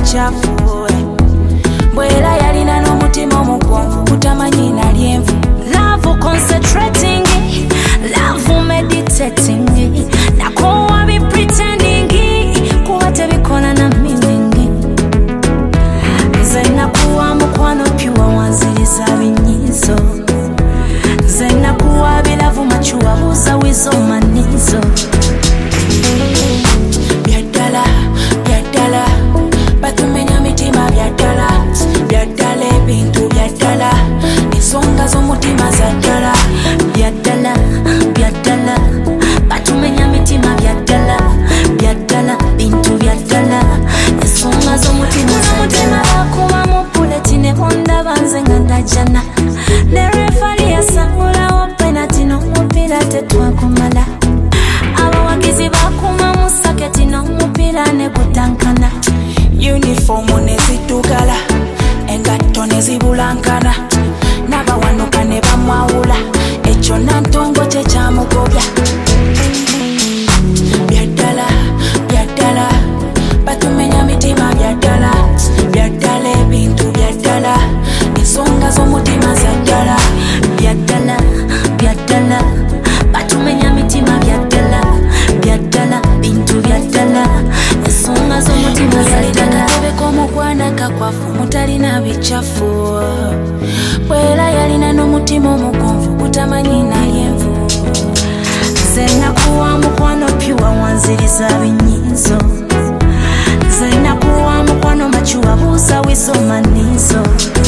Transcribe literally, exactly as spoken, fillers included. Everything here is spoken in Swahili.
bichafu bwera yalina n'omutima omugonvu kutamanyi nalyenvu love concentrating love meditating nakowa bi pretending kuba tebikola na meaning nze nakuwa mukwano pure wanziriza binyizo nze nakuwa bilavu machuwa buza wizo manizo byadala byadala batumenya mitima byadala byadala ebintu byadala ensonga z'omutima zaddala byadala byadala batumenya mitima byadala byadala bintu byadala ensonga z'omutima zaddala bakuba mu buleti ne bondaba nze nga ndajana ne refali yasangulawo penati n'omupiira tetwakumala abawagizi bakuma mu saketi n'omupiira ne gutankana uniformu ne ziddugala engatto ne zibulankana n'abawanuka ne bamwawula ekyo nantongo kye kyamugobya byaddala byaddala batumenya mitima byaddala byaddala ebintu byaddala ensonga z'omutima zaddala byaddala byaddala batumenya mitima byaddala byaddala bintu byaddala ensonga z'omutima zaddala tebeko omugwana kakwafu mutalina bichafu bwera yalina n'omutima omugonvu kutamanyi nalyenvu nze nakuwa mukwano pure wanziriza binyizo nze nakuwa mukwano machuwa buza wizo manizo